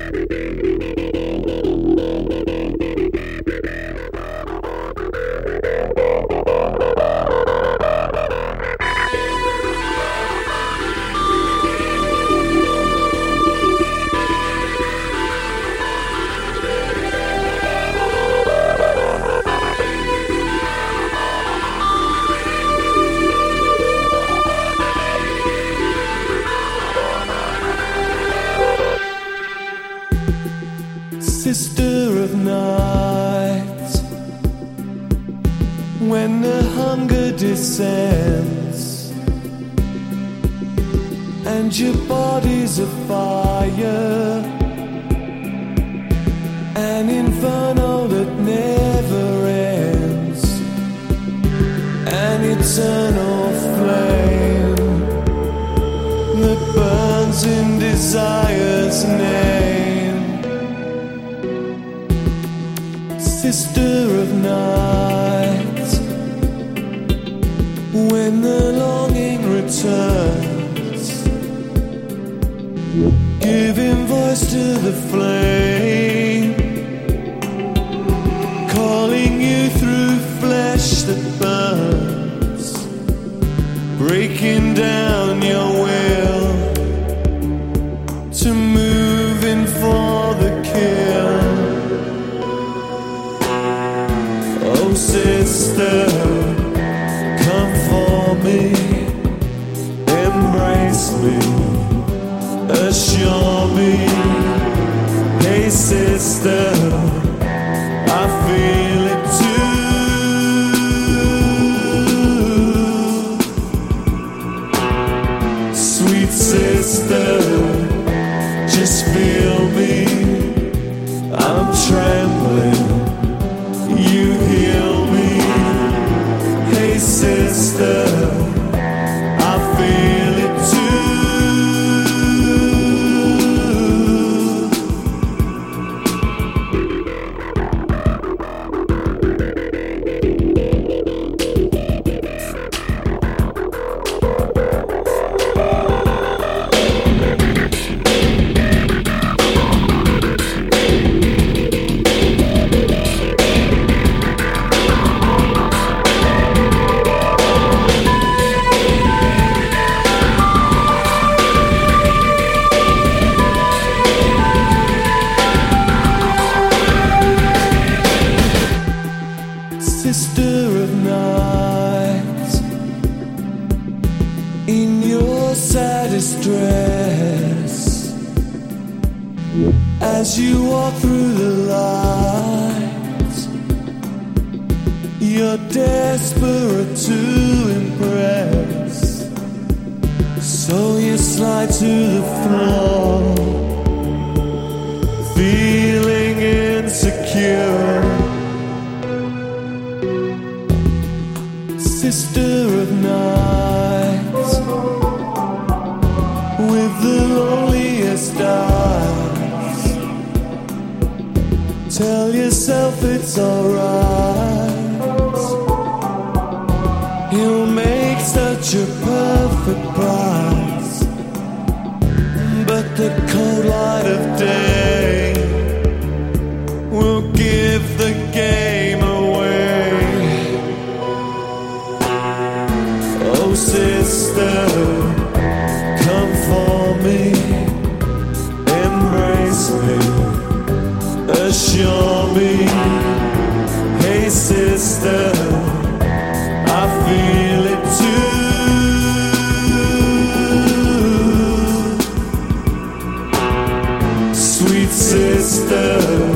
Sister of night, when the hunger descends and your body's a fire, an inferno that never ends, an eternal flame that burns in desire's name. Sister of night, when the longing returns, giving voice to the flame, calling you through flesh that burns, breaking down your will to move in for the kill. Oh sister, come for me, embrace me, assure me. Hey sister, I feel it too. Sweet sister, just feel me, I'm trembling, you heal me. Hey sister, I feel it Sister of night, in your saddest dress, as you walk through the light, you're desperate to impress, so you slide to the floor, feeling insecure. Sister of night, with the loneliest eyes, tell yourself it's alright. He'll make such a perfect prize, but the cold light of day will give the game away. Oh sister, come for me, embrace me, assure me. Hey sister, I feel it too. Sweet sister,